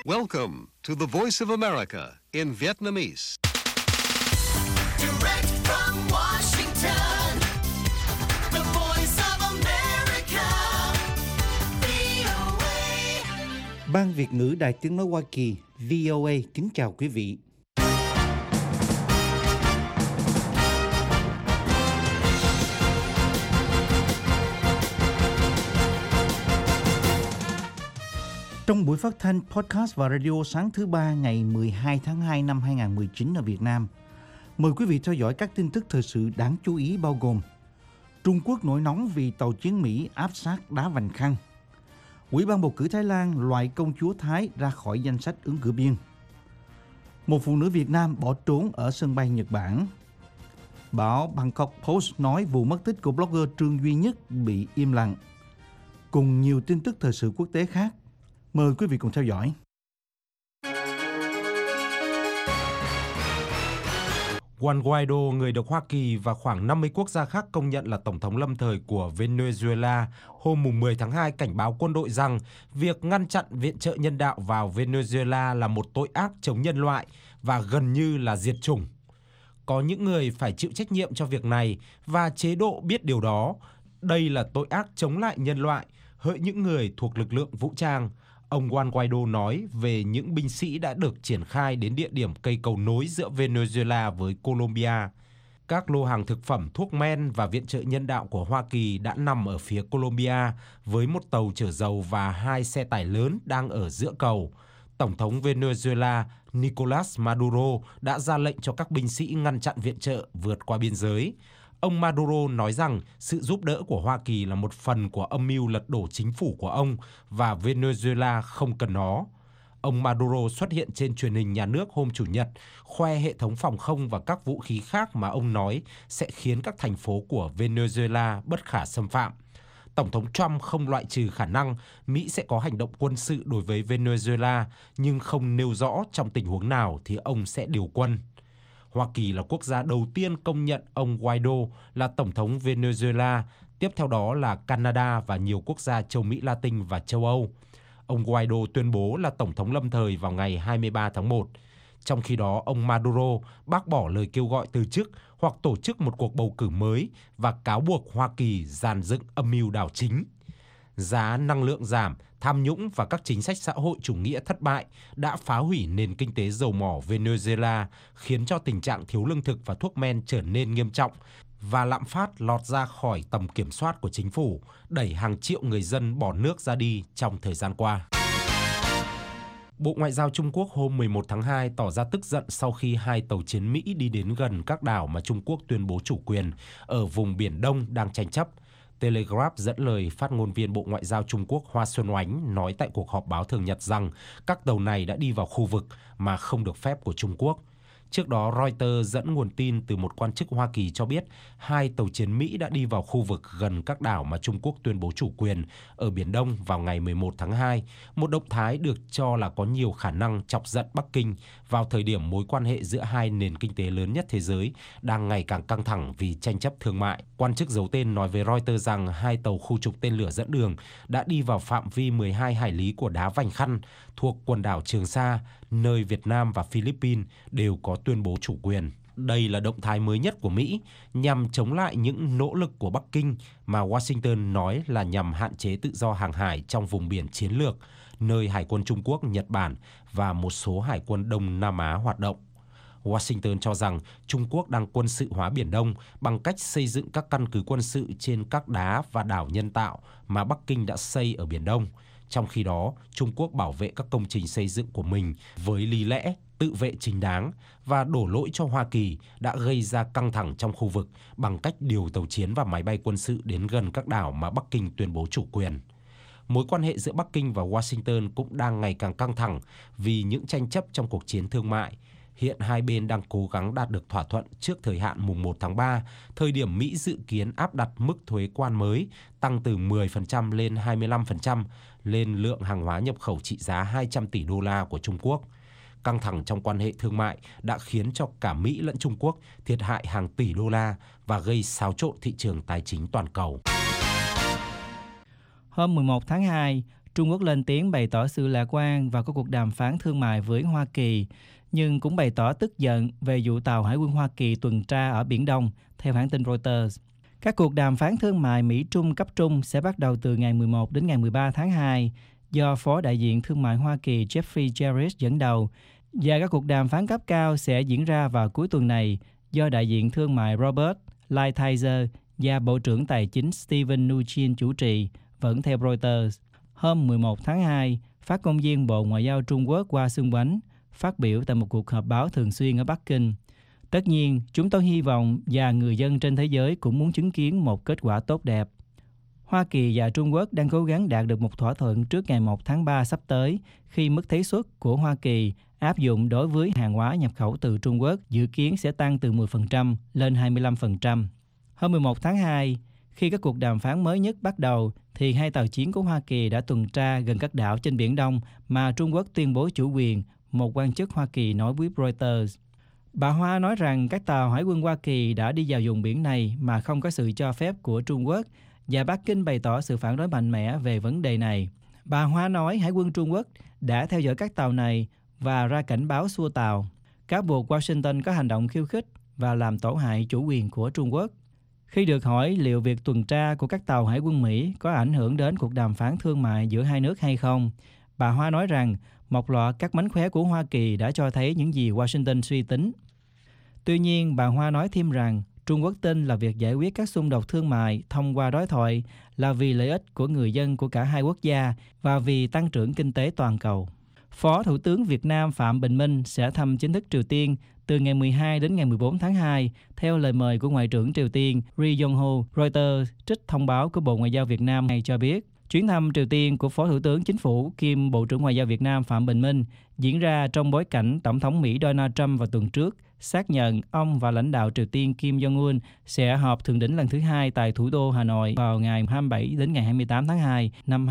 Welcome to the Voice of America in Vietnamese. Direct from Washington, the Voice of America, VOA. Ban Việt ngữ Đài Tiếng nói Hoa Kỳ VOA kính chào quý vị. Trong buổi phát thanh, podcast và radio sáng thứ Ba ngày 12 tháng 2 năm 2019 ở Việt Nam, mời quý vị theo dõi các tin tức thời sự đáng chú ý bao gồm: Trung Quốc nổi nóng vì tàu chiến Mỹ áp sát đá Vành Khăn, Ủy ban bầu cử Thái Lan loại công chúa Thái ra khỏi danh sách ứng cử viên, một phụ nữ Việt Nam bỏ trốn ở sân bay Nhật Bản, báo Bangkok Post nói vụ mất tích của blogger Trương Duy Nhất bị im lặng, cùng nhiều tin tức thời sự quốc tế khác. Mời quý vị cùng theo dõi. Juan Guaido, người được Hoa Kỳ và khoảng 50 quốc gia khác công nhận là Tổng thống lâm thời của Venezuela, hôm 10 tháng 2 cảnh báo quân đội rằng việc ngăn chặn viện trợ nhân đạo vào Venezuela là một tội ác chống nhân loại và gần như là diệt chủng. Có những người phải chịu trách nhiệm cho việc này và chế độ biết điều đó. Đây là tội ác chống lại nhân loại, hỡi những người thuộc lực lượng vũ trang. Ông Juan Guaido nói về những binh sĩ đã được triển khai đến địa điểm cây cầu nối giữa Venezuela với Colombia. Các lô hàng thực phẩm, thuốc men và viện trợ nhân đạo của Hoa Kỳ đã nằm ở phía Colombia với một tàu chở dầu và 2 xe tải lớn đang ở giữa cầu. Tổng thống Venezuela Nicolás Maduro đã ra lệnh cho các binh sĩ ngăn chặn viện trợ vượt qua biên giới. Ông Maduro nói rằng sự giúp đỡ của Hoa Kỳ là một phần của âm mưu lật đổ chính phủ của ông và Venezuela không cần nó. Ông Maduro xuất hiện trên truyền hình nhà nước hôm Chủ nhật, khoe hệ thống phòng không và các vũ khí khác mà ông nói sẽ khiến các thành phố của Venezuela bất khả xâm phạm. Tổng thống Trump không loại trừ khả năng Mỹ sẽ có hành động quân sự đối với Venezuela, nhưng không nêu rõ trong tình huống nào thì ông sẽ điều quân. Hoa Kỳ là quốc gia đầu tiên công nhận ông Guaido là Tổng thống Venezuela, tiếp theo đó là Canada và nhiều quốc gia châu Mỹ Latin và châu Âu. Ông Guaido tuyên bố là Tổng thống lâm thời vào ngày 23 tháng 1. Trong khi đó, ông Maduro bác bỏ lời kêu gọi từ chức hoặc tổ chức một cuộc bầu cử mới và cáo buộc Hoa Kỳ dàn dựng âm mưu đảo chính. Giá năng lượng giảm, tham nhũng và các chính sách xã hội chủ nghĩa thất bại đã phá hủy nền kinh tế dầu mỏ Venezuela, khiến cho tình trạng thiếu lương thực và thuốc men trở nên nghiêm trọng và lạm phát lọt ra khỏi tầm kiểm soát của chính phủ, đẩy hàng triệu người dân bỏ nước ra đi trong thời gian qua. Bộ Ngoại giao Trung Quốc hôm 11 tháng 2 tỏ ra tức giận sau khi 2 tàu chiến Mỹ đi đến gần các đảo mà Trung Quốc tuyên bố chủ quyền ở vùng Biển Đông đang tranh chấp. Telegraph dẫn lời phát ngôn viên Bộ Ngoại giao Trung Quốc Hoa Xuân Oánh nói tại cuộc họp báo thường nhật rằng các tàu này đã đi vào khu vực mà không được phép của Trung Quốc. Trước đó, Reuters dẫn nguồn tin từ một quan chức Hoa Kỳ cho biết 2 tàu chiến Mỹ đã đi vào khu vực gần các đảo mà Trung Quốc tuyên bố chủ quyền ở Biển Đông vào ngày 11 tháng 2, một động thái được cho là có nhiều khả năng chọc giận Bắc Kinh vào thời điểm mối quan hệ giữa hai nền kinh tế lớn nhất thế giới đang ngày càng căng thẳng vì tranh chấp thương mại. Quan chức giấu tên nói với Reuters rằng 2 tàu khu trục tên lửa dẫn đường đã đi vào phạm vi 12 hải lý của đá Vành Khăn thuộc quần đảo Trường Sa, nơi Việt Nam và Philippines đều có tuyên bố chủ quyền. Đây là động thái mới nhất của Mỹ nhằm chống lại những nỗ lực của Bắc Kinh mà Washington nói là nhằm hạn chế tự do hàng hải trong vùng biển chiến lược, nơi Hải quân Trung Quốc, Nhật Bản và một số hải quân Đông Nam Á hoạt động. Washington cho rằng Trung Quốc đang quân sự hóa Biển Đông bằng cách xây dựng các căn cứ quân sự trên các đá và đảo nhân tạo mà Bắc Kinh đã xây ở Biển Đông. Trong khi đó, Trung Quốc bảo vệ các công trình xây dựng của mình với lý lẽ, tự vệ chính đáng và đổ lỗi cho Hoa Kỳ đã gây ra căng thẳng trong khu vực bằng cách điều tàu chiến và máy bay quân sự đến gần các đảo mà Bắc Kinh tuyên bố chủ quyền. Mối quan hệ giữa Bắc Kinh và Washington cũng đang ngày càng căng thẳng vì những tranh chấp trong cuộc chiến thương mại. Hiện hai bên đang cố gắng đạt được thỏa thuận trước thời hạn mùng 1 tháng 3, thời điểm Mỹ dự kiến áp đặt mức thuế quan mới tăng từ 10% lên 25% lên lượng hàng hóa nhập khẩu trị giá 200 tỷ đô la của Trung Quốc. Căng thẳng trong quan hệ thương mại đã khiến cho cả Mỹ lẫn Trung Quốc thiệt hại hàng tỷ đô la và gây xáo trộn thị trường tài chính toàn cầu. Hôm 11 tháng 2, Trung Quốc lên tiếng bày tỏ sự lạc quan và có cuộc đàm phán thương mại với Hoa Kỳ, nhưng cũng bày tỏ tức giận về vụ tàu Hải quân Hoa Kỳ tuần tra ở Biển Đông, theo hãng tin Reuters. Các cuộc đàm phán thương mại Mỹ-Trung cấp trung sẽ bắt đầu từ ngày 11 đến ngày 13 tháng 2, do Phó đại diện thương mại Hoa Kỳ Jeffrey Jarrett dẫn đầu, và các cuộc đàm phán cấp cao sẽ diễn ra vào cuối tuần này do đại diện thương mại Robert Lighthizer và Bộ trưởng Tài chính Steven Mnuchin chủ trì, vẫn theo Reuters. Hôm 11 tháng 2, phát ngôn viên Bộ Ngoại giao Trung Quốc Hoa Xuân phát biểu tại một cuộc họp báo thường xuyên ở Bắc Kinh. Tất nhiên, chúng tôi hy vọng và người dân trên thế giới cũng muốn chứng kiến một kết quả tốt đẹp. Hoa Kỳ và Trung Quốc đang cố gắng đạt được một thỏa thuận trước ngày 1 tháng 3 sắp tới, khi mức thuế suất của Hoa Kỳ áp dụng đối với hàng hóa nhập khẩu từ Trung Quốc dự kiến sẽ tăng từ 10% lên 25%. Hôm 11 tháng 2, khi các cuộc đàm phán mới nhất bắt đầu, thì 2 tàu chiến của Hoa Kỳ đã tuần tra gần các đảo trên Biển Đông mà Trung Quốc tuyên bố chủ quyền, một quan chức Hoa Kỳ nói với Reuters. Bà Hoa nói rằng các tàu Hải quân Hoa Kỳ đã đi vào vùng biển này mà không có sự cho phép của Trung Quốc, và Bắc Kinh bày tỏ sự phản đối mạnh mẽ về vấn đề này. Bà Hoa nói Hải quân Trung Quốc đã theo dõi các tàu này và ra cảnh báo xua tàu, cáo buộc Washington có hành động khiêu khích và làm tổn hại chủ quyền của Trung Quốc. Khi được hỏi liệu việc tuần tra của các tàu Hải quân Mỹ có ảnh hưởng đến cuộc đàm phán thương mại giữa hai nước hay không, bà Hoa nói rằng một loạt các mánh khóe của Hoa Kỳ đã cho thấy những gì Washington suy tính. Tuy nhiên, bà Hoa nói thêm rằng Trung Quốc tin là việc giải quyết các xung đột thương mại thông qua đối thoại là vì lợi ích của người dân của cả hai quốc gia và vì tăng trưởng kinh tế toàn cầu. Phó Thủ tướng Việt Nam Phạm Bình Minh sẽ thăm chính thức Triều Tiên từ ngày 12 đến ngày 14 tháng 2, theo lời mời của Ngoại trưởng Triều Tiên Ri Yong Ho. Reuters trích thông báo của Bộ Ngoại giao Việt Nam hay cho biết, chuyến thăm Triều Tiên của Phó Thủ tướng Chính phủ kiêm Bộ trưởng Ngoại giao Việt Nam Phạm Bình Minh diễn ra trong bối cảnh Tổng thống Mỹ Donald Trump vào tuần trước xác nhận ông và lãnh đạo Triều Tiên Kim Jong-un sẽ họp thượng đỉnh lần thứ 2 tại thủ đô Hà Nội vào ngày 27 đến ngày 28 tháng 2 năm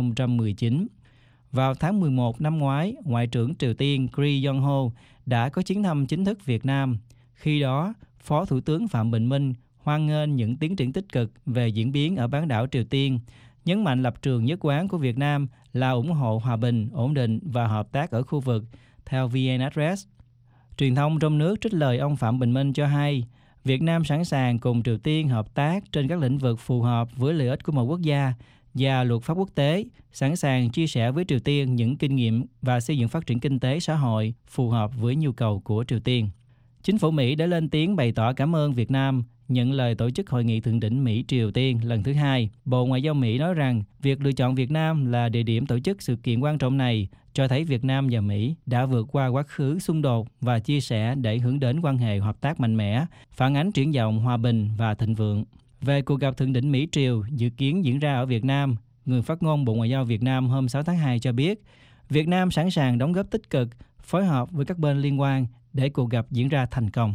2019. Vào tháng 11 năm ngoái, Ngoại trưởng Triều Tiên Ri Yong Ho đã có chuyến thăm chính thức Việt Nam. Khi đó, Phó Thủ tướng Phạm Bình Minh hoan nghênh những tiến triển tích cực về diễn biến ở bán đảo Triều Tiên, nhấn mạnh lập trường nhất quán của Việt Nam là ủng hộ hòa bình, ổn định và hợp tác ở khu vực, theo VN Express. Truyền thông trong nước trích lời ông Phạm Bình Minh cho hay, Việt Nam sẵn sàng cùng Triều Tiên hợp tác trên các lĩnh vực phù hợp với lợi ích của một quốc gia và luật pháp quốc tế, sẵn sàng chia sẻ với Triều Tiên những kinh nghiệm và xây dựng phát triển kinh tế xã hội phù hợp với nhu cầu của Triều Tiên. Chính phủ Mỹ đã lên tiếng bày tỏ cảm ơn Việt Nam nhận lời tổ chức hội nghị thượng đỉnh Mỹ-Triều Tiên lần thứ 2. Bộ Ngoại giao Mỹ nói rằng việc lựa chọn Việt Nam là địa điểm tổ chức sự kiện quan trọng này cho thấy Việt Nam và Mỹ đã vượt qua quá khứ xung đột và chia sẻ để hướng đến quan hệ hợp tác mạnh mẽ, phản ánh triển vọng hòa bình và thịnh vượng. Về cuộc gặp thượng đỉnh Mỹ-Triều dự kiến diễn ra ở Việt Nam, người phát ngôn Bộ Ngoại giao Việt Nam hôm 6 tháng 2 cho biết, Việt Nam sẵn sàng đóng góp tích cực, phối hợp với các bên liên quan để cuộc gặp diễn ra thành công.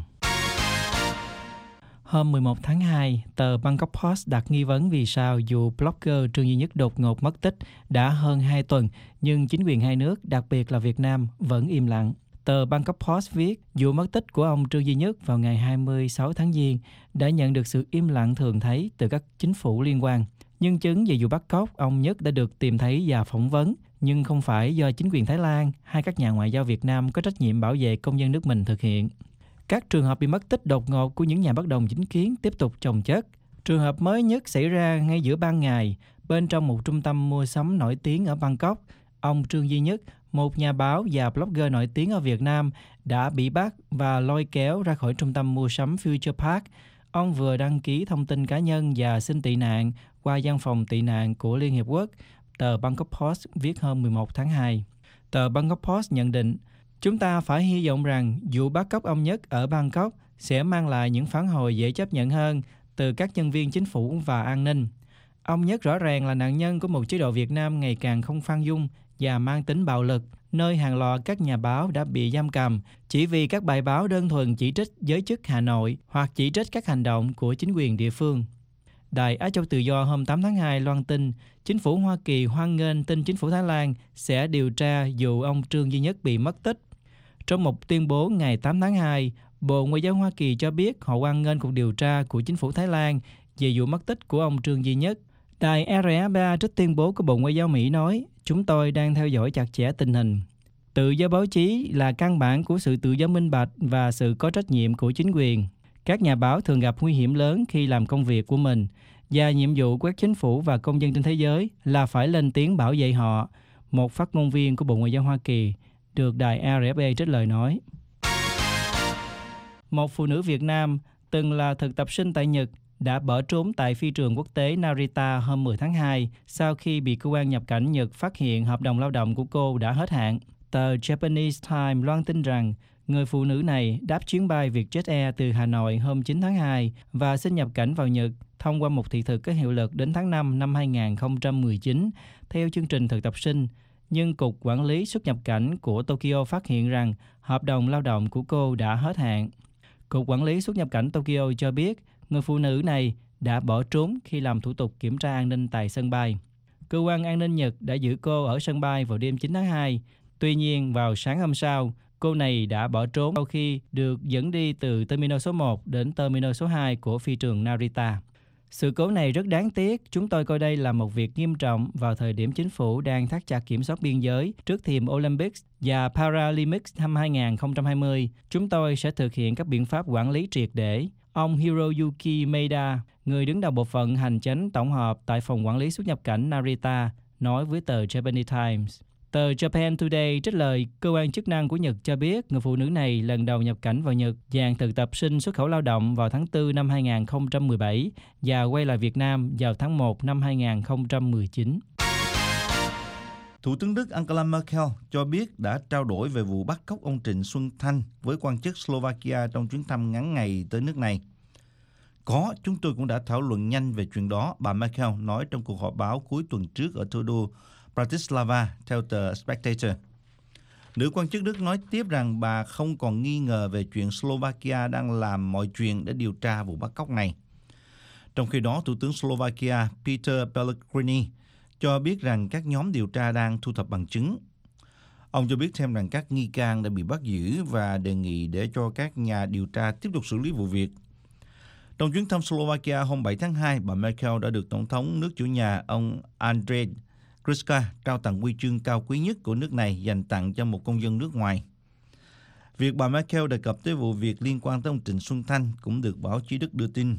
Hôm 11 tháng 2, tờ Bangkok Post đặt nghi vấn vì sao dù blogger Trương Duy Nhất đột ngột mất tích đã hơn 2 tuần, nhưng chính quyền hai nước, đặc biệt là Việt Nam, vẫn im lặng. Tờ Bangkok Post viết, vụ mất tích của ông Trương Duy Nhất vào ngày 26 tháng Giêng đã nhận được sự im lặng thường thấy từ các chính phủ liên quan. Nhân chứng về vụ bắt cóc ông Nhất đã được tìm thấy và phỏng vấn, nhưng không phải do chính quyền Thái Lan hay các nhà ngoại giao Việt Nam có trách nhiệm bảo vệ công dân nước mình thực hiện. Các trường hợp bị mất tích đột ngột của những nhà bất đồng chính kiến tiếp tục chồng chất. Trường hợp mới nhất xảy ra ngay giữa ban ngày, bên trong một trung tâm mua sắm nổi tiếng ở Bangkok. Ông Trương Duy Nhất, một nhà báo và blogger nổi tiếng ở Việt Nam, đã bị bắt và lôi kéo ra khỏi trung tâm mua sắm Future Park. Ông vừa đăng ký thông tin cá nhân và xin tị nạn qua văn phòng tị nạn của Liên Hiệp Quốc, tờ Bangkok Post viết hôm 11 tháng 2. Tờ Bangkok Post nhận định, chúng ta phải hy vọng rằng vụ bắt cóc ông Nhất ở Bangkok sẽ mang lại những phản hồi dễ chấp nhận hơn từ các nhân viên chính phủ và an ninh. Ông Nhất rõ ràng là nạn nhân của một chế độ Việt Nam ngày càng không khoan dung và mang tính bạo lực, nơi hàng loạt các nhà báo đã bị giam cầm chỉ vì các bài báo đơn thuần chỉ trích giới chức Hà Nội hoặc chỉ trích các hành động của chính quyền địa phương. Đài Á Châu Tự Do hôm 8 tháng 2 loan tin, chính phủ Hoa Kỳ hoan nghênh tin chính phủ Thái Lan sẽ điều tra vụ ông Trương Duy Nhất bị mất tích. Trong một tuyên bố ngày 8 tháng 2, Bộ Ngoại giao Hoa Kỳ cho biết họ hoan nghênh cuộc điều tra của chính phủ Thái Lan về vụ mất tích của ông Trương Duy Nhất. Đài RFA trích tuyên bố của Bộ Ngoại giao Mỹ nói, chúng tôi đang theo dõi chặt chẽ tình hình. Tự do báo chí là căn bản của sự tự do minh bạch và sự có trách nhiệm của chính quyền. Các nhà báo thường gặp nguy hiểm lớn khi làm công việc của mình, và nhiệm vụ của các chính phủ và công dân trên thế giới là phải lên tiếng bảo vệ họ, một phát ngôn viên của Bộ Ngoại giao Hoa Kỳ được đài RFA trích lời nói. Một phụ nữ Việt Nam từng là thực tập sinh tại Nhật đã bỏ trốn tại phi trường quốc tế Narita hôm 10 tháng 2 sau khi bị cơ quan nhập cảnh Nhật phát hiện hợp đồng lao động của cô đã hết hạn. Tờ Japanese Times loan tin rằng người phụ nữ này đáp chuyến bay Vietjet Air từ Hà Nội hôm 9 tháng 2 và xin nhập cảnh vào Nhật thông qua một thị thực có hiệu lực đến tháng 5 năm 2019 theo chương trình thực tập sinh. Nhưng Cục Quản lý xuất nhập cảnh của Tokyo phát hiện rằng hợp đồng lao động của cô đã hết hạn. Cục Quản lý xuất nhập cảnh Tokyo cho biết người phụ nữ này đã bỏ trốn khi làm thủ tục kiểm tra an ninh tại sân bay. Cơ quan an ninh Nhật đã giữ cô ở sân bay vào đêm 9 tháng 2. Tuy nhiên, vào sáng hôm sau, cô này đã bỏ trốn sau khi được dẫn đi từ Terminal số 1 đến Terminal số 2 của phi trường Narita. Sự cố này rất đáng tiếc. Chúng tôi coi đây là một việc nghiêm trọng vào thời điểm chính phủ đang thắt chặt kiểm soát biên giới trước thềm Olympics và Paralympics năm 2020. Chúng tôi sẽ thực hiện các biện pháp quản lý triệt để. Ông Hiroyuki Maeda, người đứng đầu bộ phận hành chánh tổng hợp tại phòng quản lý xuất nhập cảnh Narita, nói với tờ Japanese Times. Tờ Japan Today trích lời cơ quan chức năng của Nhật cho biết người phụ nữ này lần đầu nhập cảnh vào Nhật dạng thực tập sinh xuất khẩu lao động vào tháng 4 năm 2017 và quay lại Việt Nam vào tháng 1 năm 2019. Thủ tướng Đức Angela Merkel cho biết đã trao đổi về vụ bắt cóc ông Trịnh Xuân Thanh với quan chức Slovakia trong chuyến thăm ngắn ngày tới nước này. Chúng tôi cũng đã thảo luận nhanh về chuyện đó, bà Merkel nói trong cuộc họp báo cuối tuần trước ở thủ đô Bratislava, theo tờ Spectator. Nữ quan chức Đức nói tiếp rằng bà không còn nghi ngờ về chuyện Slovakia đang làm mọi chuyện để điều tra vụ bắt cóc này. Trong khi đó, Thủ tướng Slovakia Peter Pellegrini cho biết rằng các nhóm điều tra đang thu thập bằng chứng. Ông cho biết thêm rằng các nghi can đã bị bắt giữ và đề nghị để cho các nhà điều tra tiếp tục xử lý vụ việc. Trong chuyến thăm Slovakia hôm 7 tháng 2, bà Merkel đã được Tổng thống nước chủ nhà ông Andrej Kiska trao tặng huy chương cao quý nhất của nước này dành tặng cho một công dân nước ngoài. Việc bà Merkel đề cập tới vụ việc liên quan tới ông Trịnh Xuân Thanh cũng được báo chí Đức đưa tin.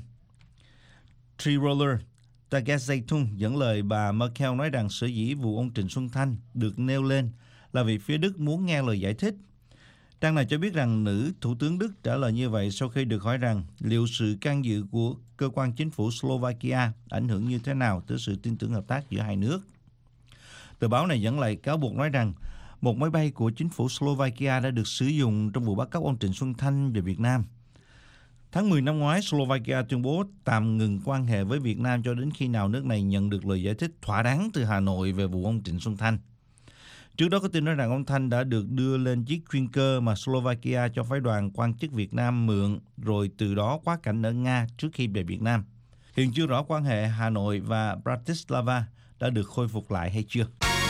Tiroler Tageszeitung dẫn lời bà Merkel nói rằng sở dĩ vụ ông Trịnh Xuân Thanh được nêu lên là vì phía Đức muốn nghe lời giải thích. Trang này cho biết rằng nữ thủ tướng Đức trả lời như vậy sau khi được hỏi rằng liệu sự can dự của cơ quan chính phủ Slovakia ảnh hưởng như thế nào tới sự tin tưởng hợp tác giữa hai nước. Tờ báo này dẫn lại cáo buộc nói rằng một máy bay của chính phủ Slovakia đã được sử dụng trong vụ bắt cóc ông Trịnh Xuân Thanh về Việt Nam. Tháng 10 năm ngoái, Slovakia tuyên bố tạm ngừng quan hệ với Việt Nam cho đến khi nào nước này nhận được lời giải thích thỏa đáng từ Hà Nội về vụ ông Trịnh Xuân Thanh. Trước đó có tin nói rằng ông Thanh đã được đưa lên chiếc chuyên cơ mà Slovakia cho phái đoàn quan chức Việt Nam mượn, rồi từ đó quá cảnh ở Nga trước khi về Việt Nam. Hiện chưa rõ quan hệ Hà Nội và Bratislava đã được khôi phục lại hay chưa.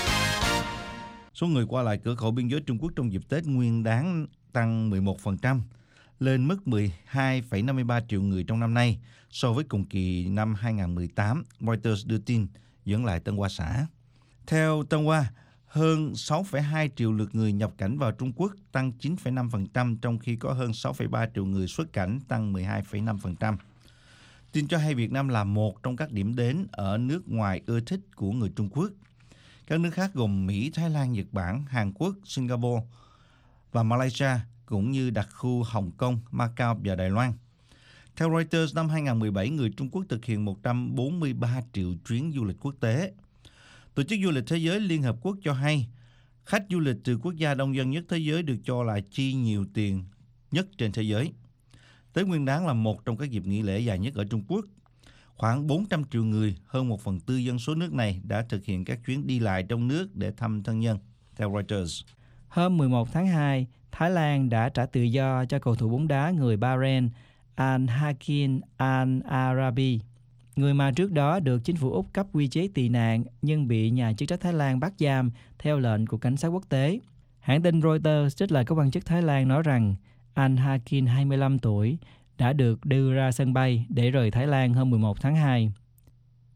Số người qua lại cửa khẩu biên giới Trung Quốc trong dịp Tết Nguyên đán tăng 11%, lên mức 12,53 triệu người trong năm nay so với cùng kỳ năm 2018, Reuters đưa tin, dẫn lại Tân Hoa Xã. Theo Tân Hoa, hơn 6,2 triệu lượt người nhập cảnh vào Trung Quốc, tăng 9,5%, trong khi có hơn 6,3 triệu người xuất cảnh, tăng 12,5%. Tin cho hay Việt Nam là một trong các điểm đến ở nước ngoài ưa thích của người Trung Quốc. Các nước khác gồm Mỹ, Thái Lan, Nhật Bản, Hàn Quốc, Singapore và Malaysia, cũng như đặc khu Hồng Kông, Macau và Đài Loan. Theo Reuters, năm 2017, người Trung Quốc thực hiện 143 triệu chuyến du lịch quốc tế. Tổ chức Du lịch Thế giới Liên Hợp Quốc cho hay, khách du lịch từ quốc gia đông dân nhất thế giới được cho là chi nhiều tiền nhất trên thế giới. Tết Nguyên đán là một trong các dịp nghỉ lễ dài nhất ở Trung Quốc. Khoảng 400 triệu người, hơn 1/4 dân số nước này đã thực hiện các chuyến đi lại trong nước để thăm thân nhân, theo Reuters. Hôm 11 tháng 2, Thái Lan đã trả tự do cho cầu thủ bóng đá người Bahrain Al-Hakim Al-Arabi, người mà trước đó được chính phủ Úc cấp quy chế tị nạn nhưng bị nhà chức trách Thái Lan bắt giam theo lệnh của cảnh sát quốc tế. Hãng tin Reuters trích lời các quan chức Thái Lan nói rằng Al-Hakim 25 tuổi đã được đưa ra sân bay để rời Thái Lan hôm 11 tháng 2.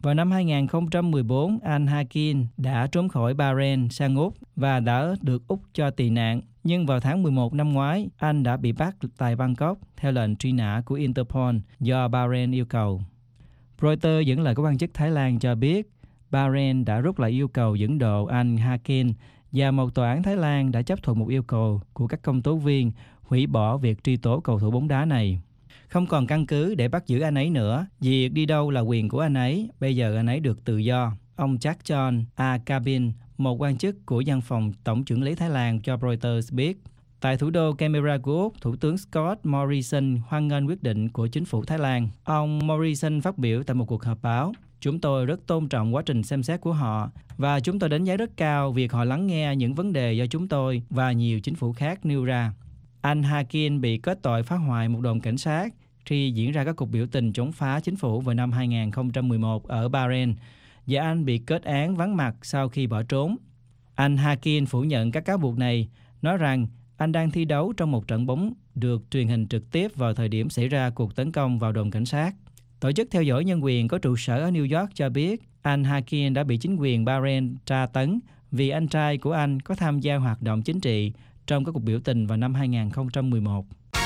Vào năm 2014, anh Hakim đã trốn khỏi Bahrain sang Úc và đã được Úc cho tị nạn. Nhưng vào tháng 11 năm ngoái, anh đã bị bắt tại Bangkok theo lệnh truy nã của Interpol do Bahrain yêu cầu. Reuters dẫn lời các quan chức Thái Lan cho biết, Bahrain đã rút lại yêu cầu dẫn độ anh Hakim và một tòa án Thái Lan đã chấp thuận một yêu cầu của các công tố viên hủy bỏ việc truy tố cầu thủ bóng đá này. Không còn căn cứ để bắt giữ anh ấy nữa, việc đi đâu là quyền của anh ấy, bây giờ anh ấy được tự do. Ông Jack John A. Cabin, một quan chức của văn phòng Tổng trưởng lý Thái Lan cho Reuters biết. Tại thủ đô Canberra của Úc, Thủ tướng Scott Morrison hoan nghênh quyết định của chính phủ Thái Lan. Ông Morrison phát biểu tại một cuộc họp báo. Chúng tôi rất tôn trọng quá trình xem xét của họ và chúng tôi đánh giá rất cao việc họ lắng nghe những vấn đề do chúng tôi và nhiều chính phủ khác nêu ra. Anh Hakim bị kết tội phá hoại một đồn cảnh sát khi diễn ra các cuộc biểu tình chống phá chính phủ vào năm 2011 ở Bahrain và anh bị kết án vắng mặt sau khi bỏ trốn. Anh Hakim phủ nhận các cáo buộc này, nói rằng anh đang thi đấu trong một trận bóng được truyền hình trực tiếp vào thời điểm xảy ra cuộc tấn công vào đồn cảnh sát. Tổ chức theo dõi nhân quyền có trụ sở ở New York cho biết anh Hakim đã bị chính quyền Bahrain tra tấn vì anh trai của anh có tham gia hoạt động chính trị trong các cuộc biểu tình vào năm 2011.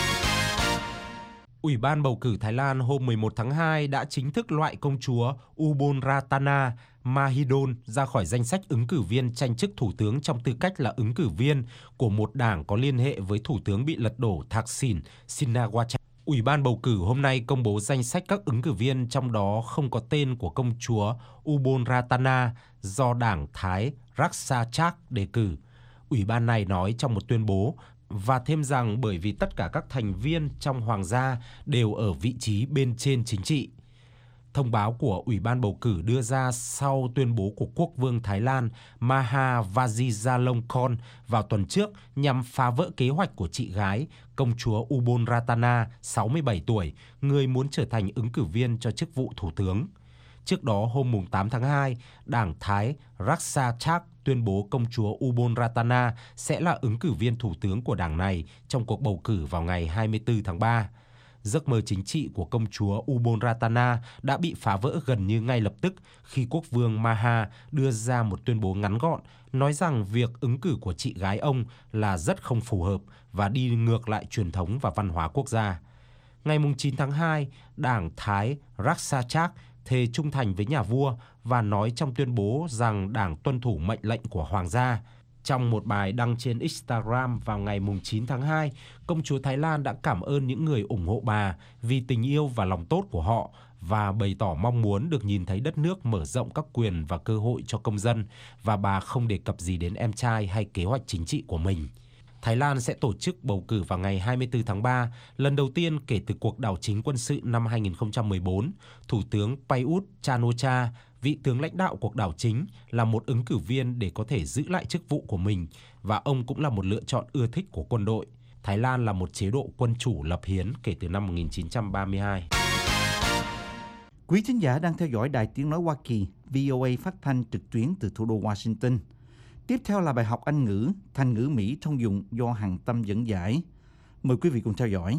Ủy ban bầu cử Thái Lan hôm 11 tháng 2 đã chính thức loại công chúa Ubonratana Mahidol ra khỏi danh sách ứng cử viên tranh chức thủ tướng trong tư cách là ứng cử viên của một đảng có liên hệ với thủ tướng bị lật đổ Thaksin Shinawatra. Ủy ban bầu cử hôm nay công bố danh sách các ứng cử viên, trong đó không có tên của công chúa Ubonratana do đảng Thái Raksachak đề cử. Ủy ban này nói trong một tuyên bố và thêm rằng bởi vì tất cả các thành viên trong hoàng gia đều ở vị trí bên trên chính trị. Thông báo của Ủy ban bầu cử đưa ra sau tuyên bố của quốc vương Thái Lan Maha Vajiralongkorn vào tuần trước nhằm phá vỡ kế hoạch của chị gái, công chúa Ubonratana, 67 tuổi, người muốn trở thành ứng cử viên cho chức vụ thủ tướng. Trước đó, hôm 8 tháng 2, đảng Thái Raksachak tuyên bố công chúa Ubonratana sẽ là ứng cử viên thủ tướng của đảng này trong cuộc bầu cử vào ngày 24 tháng 3. Giấc mơ chính trị của công chúa Ubonratana đã bị phá vỡ gần như ngay lập tức khi quốc vương Maha đưa ra một tuyên bố ngắn gọn nói rằng việc ứng cử của chị gái ông là rất không phù hợp và đi ngược lại truyền thống và văn hóa quốc gia. Ngày 9 tháng 2, đảng Thái Raksachak thề trung thành với nhà vua và nói trong tuyên bố rằng đảng tuân thủ mệnh lệnh của hoàng gia. Trong một bài đăng trên Instagram vào ngày 9 tháng 2, công chúa Thái Lan đã cảm ơn những người ủng hộ bà vì tình yêu và lòng tốt của họ và bày tỏ mong muốn được nhìn thấy đất nước mở rộng các quyền và cơ hội cho công dân, và bà không đề cập gì đến em trai hay kế hoạch chính trị của mình. Thái Lan sẽ tổ chức bầu cử vào ngày 24 tháng 3, lần đầu tiên kể từ cuộc đảo chính quân sự năm 2014. Thủ tướng Prayut Chan-o-cha, vị tướng lãnh đạo cuộc đảo chính, là một ứng cử viên để có thể giữ lại chức vụ của mình, và ông cũng là một lựa chọn ưa thích của quân đội. Thái Lan là một chế độ quân chủ lập hiến kể từ năm 1932. Quý thính giả đang theo dõi Đài Tiếng Nói Hoa Kỳ, VOA phát thanh trực tuyến từ thủ đô Washington. Tiếp theo là bài học Anh ngữ, thành ngữ Mỹ thông dụng do Hằng Tâm dẫn giải. Mời quý vị cùng theo dõi.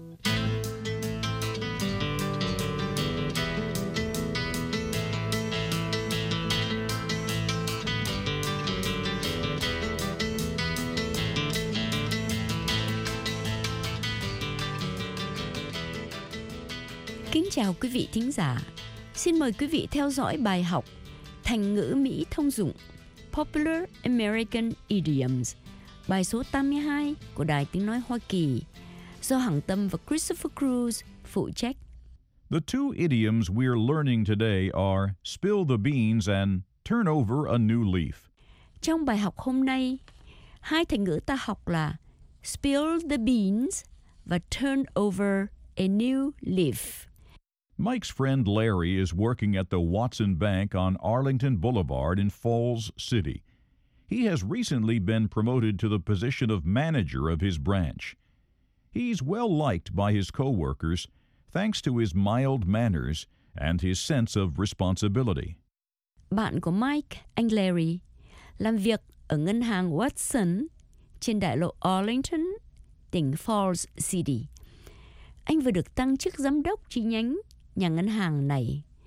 Kính chào quý vị thính giả. Xin mời quý vị theo dõi bài học Thành ngữ Mỹ thông dụng Popular American Idioms, bài số 82 của Đài Tiếng Nói Hoa Kỳ, do Hằng Tâm và Christopher Cruz phụ trách. The two idioms we're learning today are spill the beans and turn over a new leaf. Trong bài học hôm nay, hai thành ngữ ta học là spill the beans và turn over a new leaf. Mike's friend Larry is working at the Watson Bank on Arlington Boulevard in Falls City. He has recently been promoted to the position of manager of his branch. He's well liked by his coworkers thanks to his mild manners and his sense of responsibility. Bạn của Mike, anh Larry, làm việc ở ngân hàng Watson trên đại lộ Arlington, tỉnh Falls City. Anh vừa được tăng chức giám đốc chi nhánh nhà ngân hàng này.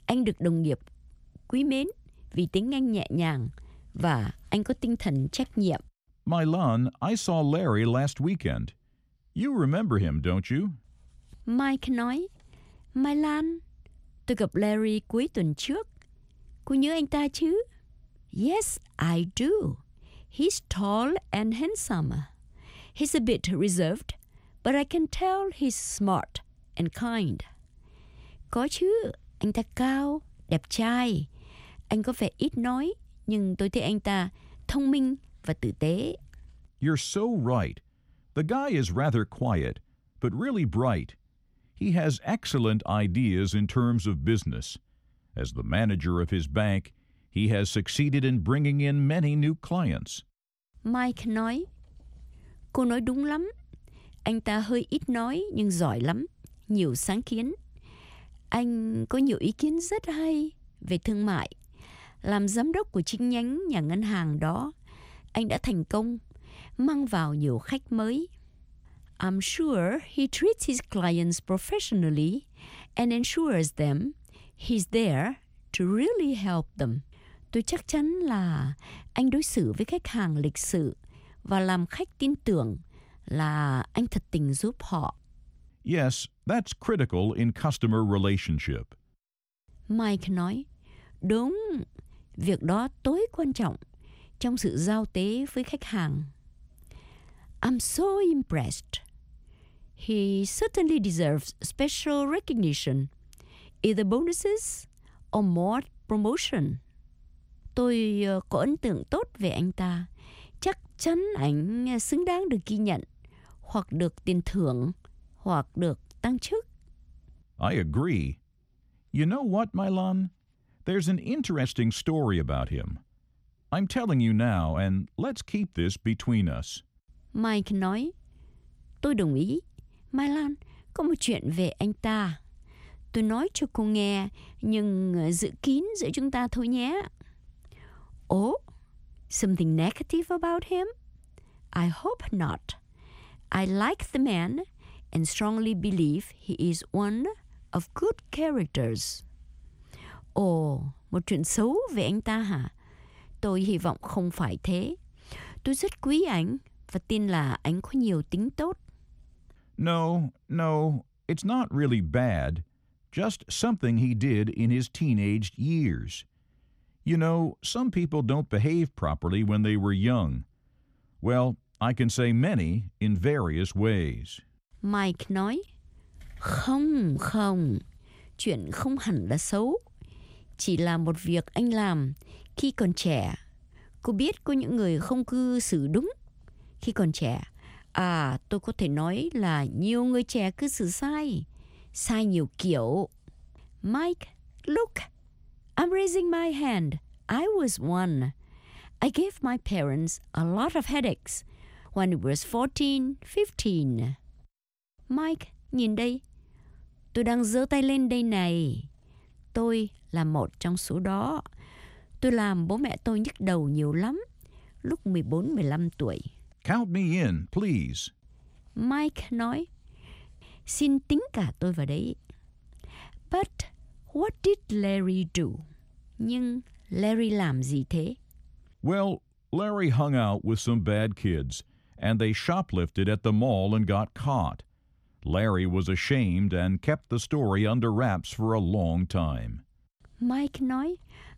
Anh được đồng nghiệp quý mến vì tiếng Anh nhẹ nhàng và anh có tinh thần trách nhiệm. Mylan, I saw Larry last weekend. You remember him, don't you? Mike nói, Mai Lan, tôi gặp Larry cuối tuần trước. Cô nhớ anh ta chứ? Yes, I do. He's tall and handsome. He's a bit reserved, but I can tell he's smart and kind. Có chứ, anh ta cao, đẹp trai. Anh có vẻ ít nói, nhưng tôi thấy anh ta thông minh và tử tế. You're so right. The guy is rather quiet, but really bright. He has excellent ideas in terms of business. As the manager of his bank, he has succeeded in bringing in many new clients. Mike nói, cô nói đúng lắm. Anh ta hơi ít nói nhưng giỏi lắm, nhiều sáng kiến. Anh có nhiều ý kiến rất hay về thương mại. Làm giám đốc của chi nhánh nhà ngân hàng đó, anh đã thành công, mang vào nhiều khách mới. I'm sure he treats his clients professionally and ensures them he's there to really help them. Tôi chắc chắn là anh đối xử với khách hàng lịch sự và làm khách tin tưởng là anh thật tình giúp họ. Yes, that's critical in customer relationship. Mike nói, đúng, việc đó tối quan trọng trong sự giao tế với khách hàng. I'm so impressed. He certainly deserves special recognition, either bonuses or more promotion. Tôi có ấn tượng tốt về anh ta. Chắc chắn anh xứng đáng được ghi nhận, hoặc được tiền thưởng, hoặc được tăng chức. I agree. You know what, Mylan? There's an interesting story about him. I'm telling you now, and let's keep this between us. Mike nói, tôi đồng ý. Mai Lan, có một chuyện về anh ta. Tôi nói cho cô nghe, nhưng giữ kín giữa chúng ta thôi nhé. Oh, something negative about him? I hope not. I like the man and strongly believe he is one of good characters. Ồ, một chuyện xấu về anh ta hả? Tôi hy vọng không phải thế. Tôi rất quý anh và tin là anh có nhiều tính tốt. No, it's not really bad. Just something he did in his teenage years. You know, some people don't behave properly when they were young. Well, I can say many in various ways. Mike nói, không, chuyện không hẳn là xấu. Chỉ là một việc anh làm khi còn trẻ. Cô biết có những người không cư xử đúng khi còn trẻ. Tôi có thể nói là nhiều người trẻ cư xử sai nhiều kiểu. Mike, look, I'm raising my hand. I was one. I gave my parents a lot of headaches when I was 14, 15. Mike, nhìn đây. Tôi đang giơ tay lên đây này. Tôi là một trong số đó. Tôi làm bố mẹ tôi nhức đầu nhiều lắm lúc 14, 15 tuổi. Count me in, please. Mike nói, xin tính cả tôi vào đấy. But what did Larry do? Nhưng Larry làm gì thế? Well, Larry hung out with some bad kids, and they shoplifted at the mall and got caught. Larry was ashamed and kept the story under wraps for a long time. Mike nói,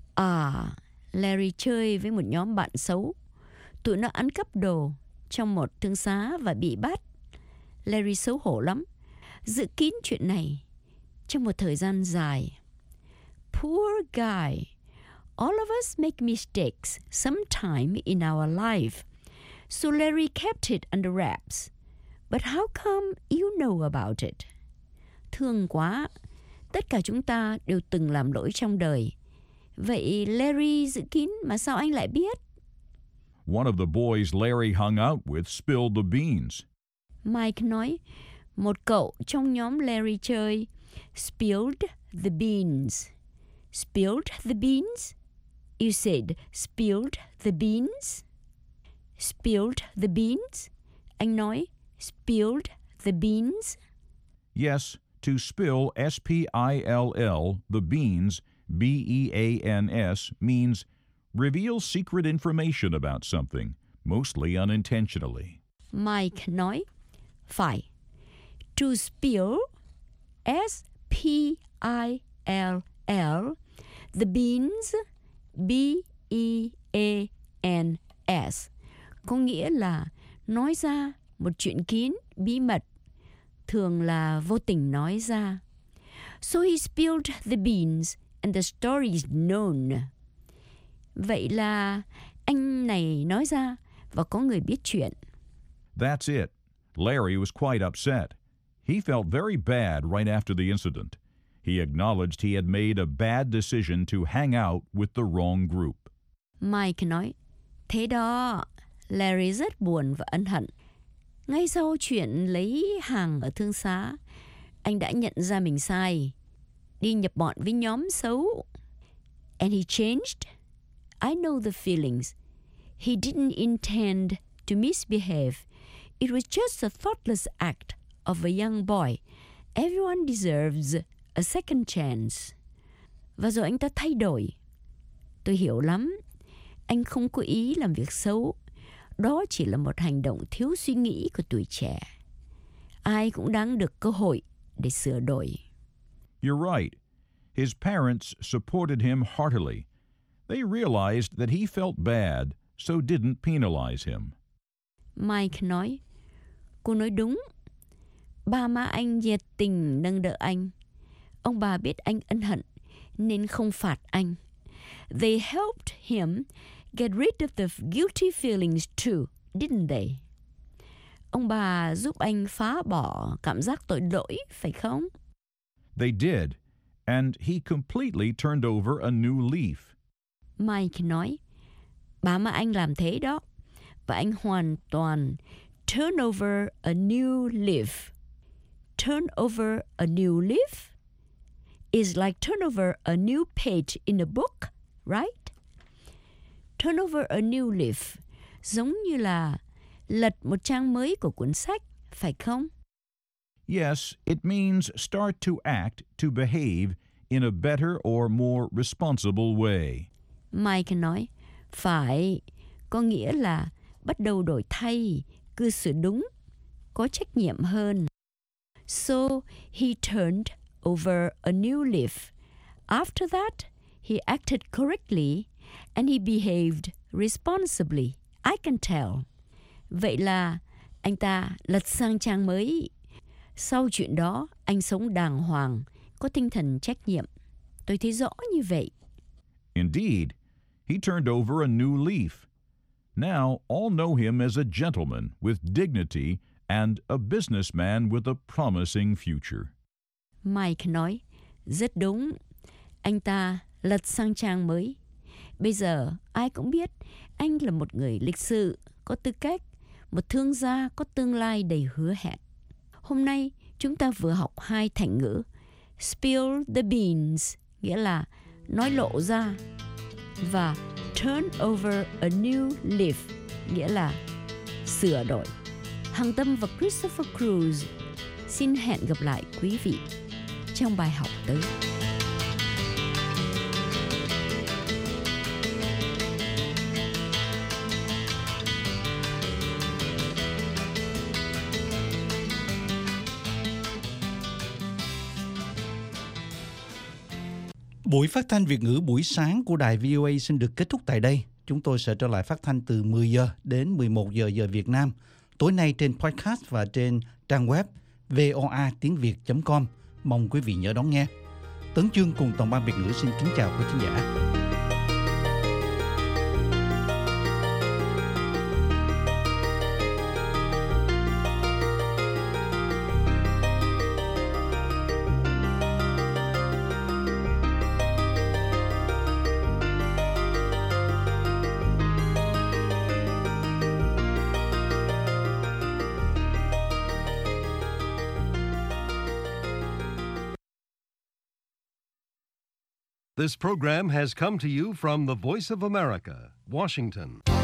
Larry chơi với một nhóm bạn xấu. Tụi nó ăn cắp đồ trong một thương xá và bị bắt. Larry xấu hổ lắm, giữ kín chuyện này trong một thời gian dài. Poor guy. All of us make mistakes sometime in our life. So Larry kept it under wraps. But how come you know about it? Thương quá. Tất cả chúng ta đều từng làm lỗi trong đời. Vậy Larry giữ kín mà sao anh lại biết? One of the boys Larry hung out with spilled the beans. Mike nói, một cậu trong nhóm Larry chơi spilled the beans. Spilled the beans? You said spilled the beans? Spilled the beans? Anh nói spilled the beans? Yes, to spill, S-P-I-L-L, the beans, B-E-A-N-S, means reveal secret information about something, mostly unintentionally. Mike nói, phải. To spill, S-P-I-L-L, the beans, B-E-A-N-S, có nghĩa là nói ra một chuyện kín, bí mật, thường là vô tình nói ra. So he spilled the beans and the story is known. Vậy là anh này nói ra và có người biết chuyện. That's it. Larry was quite upset. He felt very bad right after the incident. He acknowledged he had made a bad decision to hang out with the wrong group. Mike nói, thế đó, Larry rất buồn và ân hận. Ngay sau chuyện lấy hàng ở thương xá, anh đã nhận ra mình sai, đi nhập bọn với nhóm xấu. And he changed. I know the feelings. He didn't intend to misbehave. It was just a thoughtless act of a young boy. Everyone deserves a second chance. Và rồi anh ta thay đổi. Tôi hiểu lắm. Anh không có ý làm việc xấu. Đó chỉ là một hành động thiếu suy nghĩ của tuổi trẻ. Ai cũng đáng được cơ hội để sửa đổi. You're right. His parents supported him heartily. They realized that he felt bad, so didn't penalize him. Mike nói, cô nói đúng. Ba má anh nhiệt tình nâng đỡ anh. Ông bà biết anh ân hận nên không phạt anh. They helped him get rid of the guilty feelings too, didn't they? Ông bà giúp anh phá bỏ cảm giác tội lỗi, phải không? They did, and he completely turned over a new leaf. Mike nói, ba má anh làm thế đó, và anh hoàn toàn turn over a new leaf. Turn over a new leaf is like turn over a new page in a book, right? Turn over a new leaf giống như là lật một trang mới của cuốn sách, phải không? Yes, it means start to act, to behave in a better or more responsible way. Mike nói, phải, có nghĩa là bắt đầu đổi thay, cư xử đúng, có trách nhiệm hơn. So he turned over a new leaf. After that, he acted correctly and he behaved responsibly. I can tell. Vậy là anh ta lật sang trang mới. Sau chuyện đó, anh sống đàng hoàng, có tinh thần trách nhiệm. Tôi thấy rõ như vậy. Indeed, he turned over a new leaf. Now all know him as a gentleman with dignity and a businessman with a promising future. Mike nói, rất đúng. Anh ta lật sang trang mới. Bây giờ ai cũng biết anh là một người lịch sự, có tư cách, một thương gia có tương lai đầy hứa hẹn. Hôm nay chúng ta vừa học hai thành ngữ spill the beans, nghĩa là nói lộ ra, và turn over a new leaf, nghĩa là sửa đổi. Hằng Tâm và Christopher Cruz xin hẹn gặp lại quý vị trong bài học tới. Buổi phát thanh Việt ngữ buổi sáng của đài VOA xin được kết thúc tại đây. Chúng tôi sẽ trở lại phát thanh từ 10 giờ đến 11 giờ giờ Việt Nam. Tối nay trên podcast và trên trang web voatiengviet.com. Mong quý vị nhớ đón nghe. Tấn Chương cùng toàn ban Việt ngữ xin kính chào quý khán giả. This program has come to you from the Voice of America, Washington.